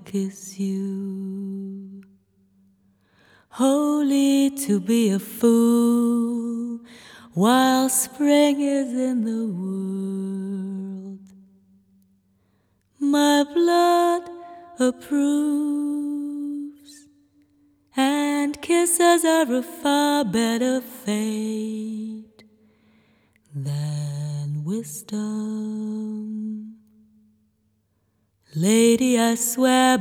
kiss you. Holy to be a fool while spring is in the world. My blood approves, and kisses are a far better fate than wisdom. Lady, I swear